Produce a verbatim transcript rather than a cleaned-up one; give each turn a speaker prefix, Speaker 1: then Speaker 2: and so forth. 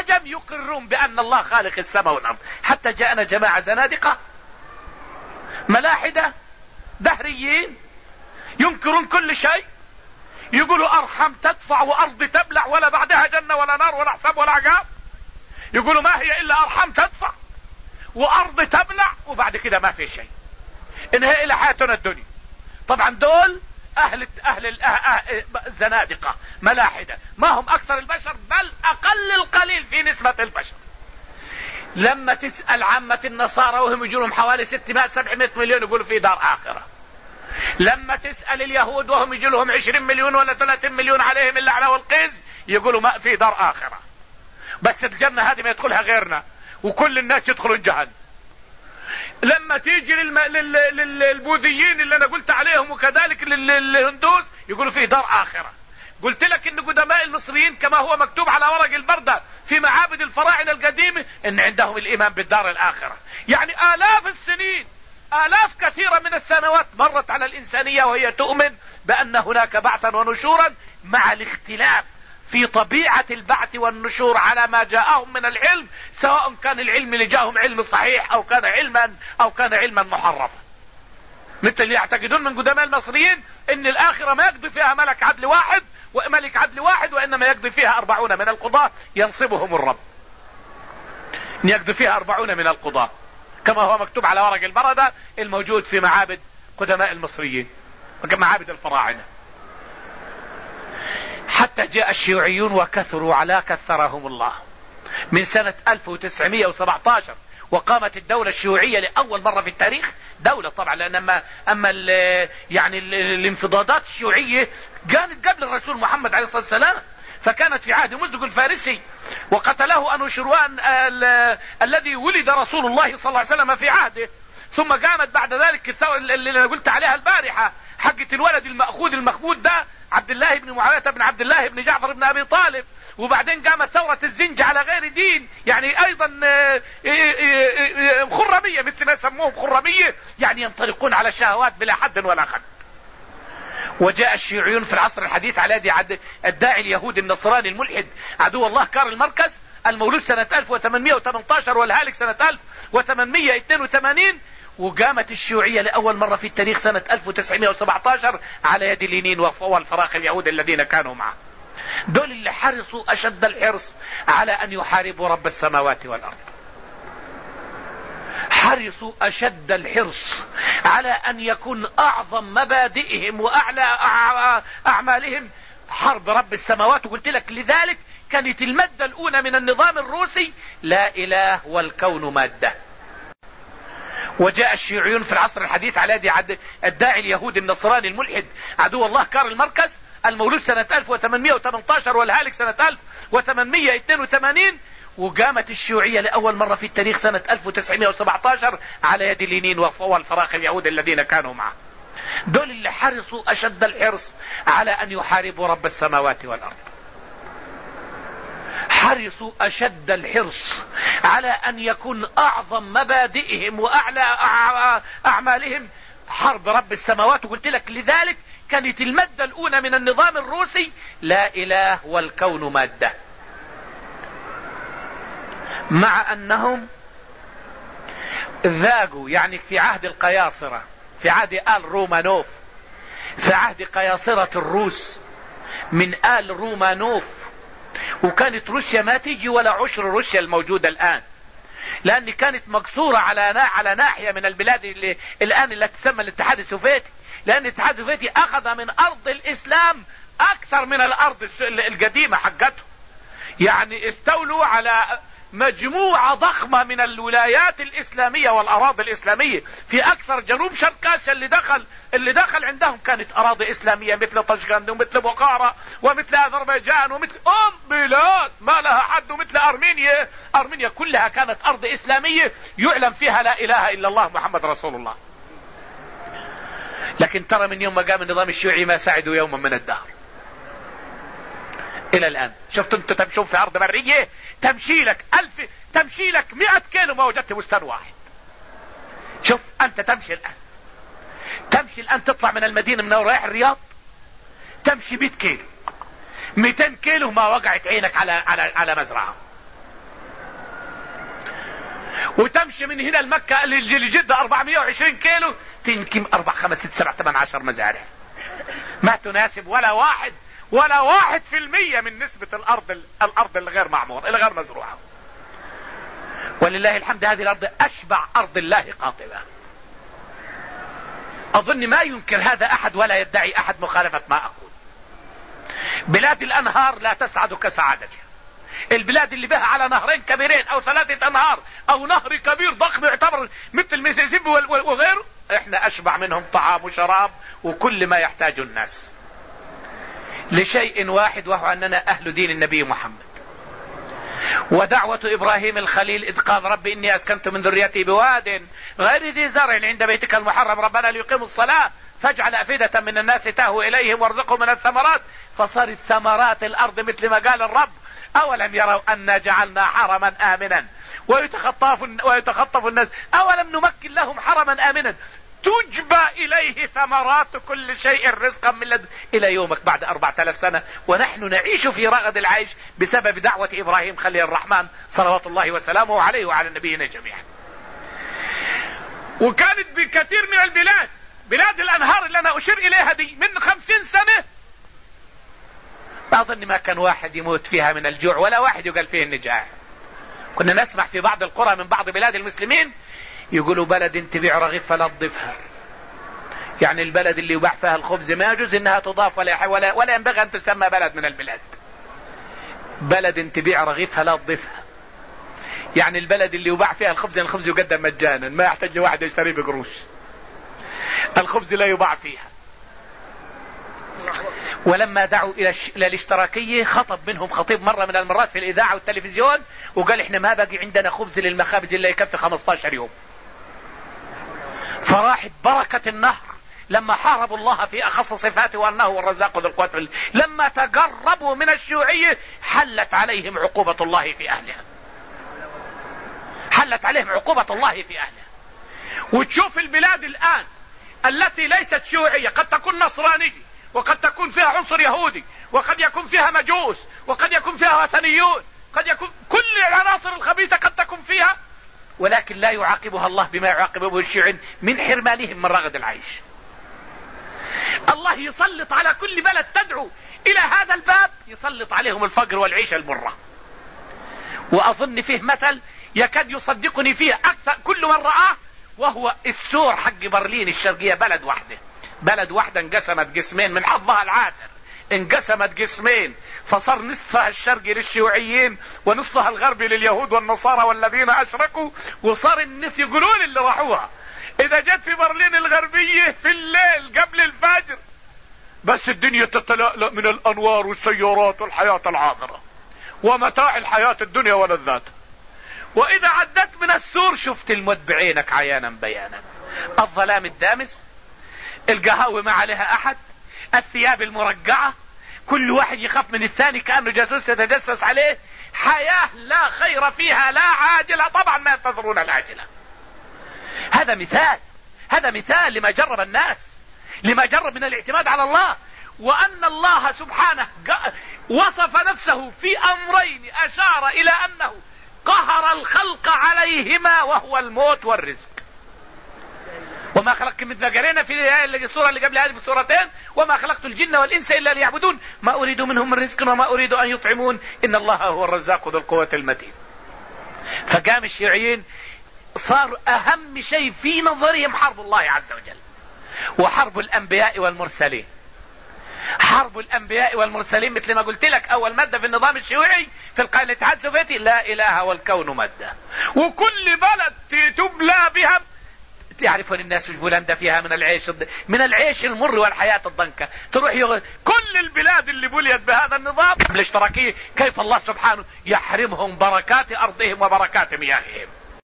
Speaker 1: العجم يقرون بأن الله خالق السماء والأرض، حتى جاءنا جماعة زنادقة ملاحدة دهريين ينكرون كل شيء، يقولوا أرحم تدفع وأرض تبلع ولا بعدها جنة ولا نار ولا حساب ولا عقاب. يقولوا ما هي إلا أرحم تدفع وأرض تبلع وبعد كده ما في شيء، إنها إلى حياتنا الدنيا. طبعا دول أهل أهل الزنادقة ملاحدة، ما هم أكثر البشر بل أقل القليل في نسبة البشر. لما تسأل عامة النصارى وهم يجولهم حوالي ستمائة سبعمائة مليون يقولوا في دار آخرة. لما تسأل اليهود وهم يجولهم عشرين مليون ولا ثلاثين مليون عليهم إلا على والقيز يقولوا ما في دار آخرة، بس الجنة هذه ما يدخلها غيرنا وكل الناس يدخلون جهنم. لما تيجي للم... لل... للبوذيين اللي انا قلت عليهم وكذلك لل... للهندوس يقولوا فيه دار آخرة. قلت لك ان قدماء المصريين كما هو مكتوب على ورق البردة في معابد الفراعنة القديمة ان عندهم الايمان بالدار الآخرة. يعني آلاف السنين، آلاف كثيرة من السنوات مرت على الإنسانية وهي تؤمن بأن هناك بعثا ونشورا، مع الاختلاف في طبيعة البعث والنشور على ما جاءهم من العلم، سواء كان العلم اللي جاءهم علم صحيح او كان علما او كان علما محرفا. مثل اللي يعتقدون من قدماء المصريين ان الآخرة ما يقضي فيها ملك عدل واحد وملك عدل واحد، وانما يقضي فيها أربعون من القضاة ينصبهم الرب، يقضي فيها أربعون من القضاة كما هو مكتوب على ورق البردة الموجود في معابد قدماء المصريين معابد الفراعنة. حتى جاء الشيوعيون وكثروا على كثرهم الله من سنة ألف وتسعمائة وسبعة عشر، وقامت الدولة الشيوعية لأول مرة في التاريخ. دولة طبعا، لأن أما, أما ال يعني ال الانفضاضات الشيوعية كانت قبل الرسول محمد عليه الصلاة والسلام، فكانت في عهد مزدق الفارسي وقتله أنوشروان الذي ولد رسول الله صلى الله عليه وسلم في عهده. ثم قامت بعد ذلك اللي أنا قلت عليها البارحة حقة الولد المأخوذ المخبود ده عبد الله بن معاوية بن عبد الله بن جعفر بن أبي طالب. وبعدين قامت ثورة الزنج على غير دين، يعني أيضا خرمية مثل ما يسموهم خرمية، يعني ينطلقون على الشهوات بلا حد ولا خد. وجاء الشيوعيون في العصر الحديث على يد الداعي اليهودي النصراني الملحد عدو الله كارل ماركس المولود سنة ألف وثمانمائة وثمانية عشر والهالك سنة ألف وثمانمائة واثنين وثمانين. وقامت الشيوعية لأول مرة في التاريخ سنة ألف وتسعمائة وسبعة عشر على يد لينين والفراخ اليهود الذين كانوا معه. دول اللي حرصوا أشد الحرص على أن يحاربوا رب السماوات والأرض، حرصوا أشد الحرص على أن يكون أعظم مبادئهم وأعلى أعمالهم حرب رب السماوات. وقلت لك لذلك كانت المادة الأولى من النظام الروسي لا إله والكون مادة. وجاء الشيوعيون في العصر الحديث على يد الداعي اليهودي النصراني الملحد عدو الله كارل ماركس المولود سنة ألف وثمانمائة وثمانية عشر والهالك سنة ألف وثمانمائة واثنين وثمانين. وقامت الشيوعية لأول مرة في التاريخ سنة ألف وتسعمائة وسبعة عشر على يد لينين والفراخ اليهود الذين كانوا معه. دول اللي حرصوا أشد الحرص على أن يحاربوا رب السماوات والأرض، حرصوا أشد الحرص على أن يكون أعظم مبادئهم وأعلى أعمالهم حرب رب السماوات. وقلت لك لذلك كانت المادة الأولى من النظام الروسي لا إله والكون مادة. مع أنهم ذاقوا يعني في عهد القياصرة، في عهد آل رومانوف، في عهد قياصرة الروس من آل رومانوف، وكانت روسيا ما تيجي ولا عشر روسيا الموجودة الآن، لأن كانت مقصورة على على ناحية من البلاد اللي الآن اللي تسمى الاتحاد السوفيتي، لأن الاتحاد السوفيتي أخذ من أرض الإسلام أكثر من الأرض القديمة حقته. يعني استولوا على مجموعة ضخمة من الولايات الإسلامية والأراضي الإسلامية في أكثر جنوب شرق آسيا. اللي دخل اللي دخل عندهم كانت أراضي إسلامية مثل طشقند ومثل بخارى ومثل أذربيجان ومثل أم بلاد ما لها حد، ومثل أرمينيا. أرمينيا كلها كانت أرض إسلامية يعلم فيها لا إله إلا الله محمد رسول الله. لكن ترى من يوم ما قام النظام الشيوعي ما ساعدوا يوما من الدهر إلى الآن. شفت أنت تمشون في أرض برية تمشي لك ألف تمشي لك مئة كيلو ما وجدت بستان واحد. شوف أنت تمشي الآن تمشي الآن تطلع من المدينة من رايح الرياض تمشي مئة كيلو مئتين كيلو ما وقعت عينك على على على مزرعة. وتمشي من هنا لمكة لجدة أربعمائة وعشرين كيلو، تنكم أربع خمس ست سبع ثمان عشر مزارع ما تناسب ولا واحد ولا واحد في المية من نسبة الأرض الأرض الغير معمور الغير مزروعة. ولله الحمد هذه الأرض أشبع أرض الله قاطبة. أظن ما ينكر هذا أحد ولا يدعي أحد مخالفة ما أقول. بلاد الأنهار لا تسعد كسعادتها. البلاد اللي بها على نهرين كبيرين أو ثلاثة أنهار أو نهر كبير ضخم يعتبر مثل المسيسيبي وغيره، احنا أشبع منهم طعام وشراب وكل ما يحتاج الناس لشيء واحد، وهو أننا أهل دين النبي محمد. ودعوة إبراهيم الخليل إذ قال رب إني أسكنت من ذريتي بواد غير ذي زرع عند بيتك المحرم ربنا ليقيموا الصلاة فاجعل أفئدة من الناس تهوي إليهم وارزقهم من الثمرات. فصارت ثمرات الأرض مثل ما قال الرب أولم يروا أنا جعلنا حرما آمنا ويتخطف, ويتخطف الناس أولم نمكن لهم حرما آمنا تجبى إليه ثمرات كل شيء رزقا من لدن إلى يومك بعد أربعة آلاف سنة، ونحن نعيش في رغد العيش بسبب دعوة إبراهيم خليل الرحمن صلوات الله وسلامه عليه وعلى نبينا جميعا. وكانت بكثير من البلاد، بلاد الأنهار اللي أنا أشير إليها دي من خمسين سنة أظن ما كان واحد يموت فيها من الجوع ولا واحد يقال فيه النجاح. كنا نسمع في بعض القرى من بعض بلاد المسلمين يقولوا بلد تبيع رغيف فلا تضيفها، يعني البلد اللي يباع فيها الخبز ما يجوز انها تضاف ولا ولا, ولا ينبغي ان تسمى بلد من البلاد. بلد تبيع رغيف فلا تضيفها، يعني البلد اللي يباع فيها الخبز الخبز يقدم مجانا ما يحتاج لواحد يشتريه بقروش، الخبز لا يباع فيها. ولما دعوا الى الاشتراكية خطب منهم خطيب مرة من المرات في الاذاعة والتلفزيون وقال احنا ما باقي عندنا خبز للمخابز الا يكفي خمسة عشر يوم. فراحت بركة النهر لما حاربوا الله في اخص صفاته وانه هو الرزاق ذو القوة، لما تقربوا من الشيوعية حلت عليهم عقوبة الله في اهلها، حلت عليهم عقوبة الله في اهلها. وتشوف البلاد الان التي ليست شيوعية قد تكون نصرانية وقد تكون فيها عنصر يهودي وقد يكون فيها مجوس وقد يكون فيها وثنيون، قد يكون كل العناصر الخبيثة قد تكون فيها، ولكن لا يعاقبها الله بما يعاقبه به الشيوعيين من حرمانهم من رغد العيش. الله يسلط على كل بلد تدعو الى هذا الباب يسلط عليهم الفقر والعيشة المرة. واظن فيه مثل يكاد يصدقني فيه اكثر كل من رآه، وهو السور حق برلين الشرقية، بلد واحدة بلد واحدة انقسمت قسمين من حظها العاثر، انقسمت قسمين فصار نصفها الشرقي للشيوعيين ونصفها الغربي لليهود والنصارى والذين اشركوا. وصار الناس يقولون اللي راحوها اذا جت في برلين الغربية في الليل قبل الفجر بس الدنيا تتلألأ من الانوار والسيارات والحياة العامرة ومتاع الحياة الدنيا ولذاتها. واذا عدت من السور شفت الموت بعينك عيانا بيانا، الظلام الدامس، القهاوي ما عليها احد، الثياب المرقعة، كل واحد يخاف من الثاني كأنه جاسوس يتجسس عليه، حياة لا خير فيها لا عاجلة طبعا ما ينتظرون العاجلة. هذا مثال هذا مثال لما جرب الناس، لما جرب من الاعتماد على الله، وأن الله سبحانه وصف نفسه في أمرين أشار إلى أنه قهر الخلق عليهما وهو الموت والرزق. وما خلقت مثل قرينا في السورة اللي قبل هذه بسورتين وما خلقت الجن والإنس إلا ليعبدون ما أريد منهم من رزق وما أريد أن يطعمون إن الله هو الرزاق ذو القوة المتين. فقام الشيوعيين صار أهم شيء في نظرهم حرب الله عز وجل وحرب الأنبياء والمرسلين. حرب الأنبياء والمرسلين مثل ما قلت لك أول مادة في النظام الشيوعي في القائمة الاتحاد السوفيتي لا إله والكون مادة، وكل بلد تبلى بها تعرفون الناس البولندا فيها من العيش من العيش المر والحياة الضنكة. تروح يغ... كل البلاد اللي بليت بهذا النظام الاشتراكي كيف الله سبحانه يحرمهم بركات أرضهم وبركات مياههم.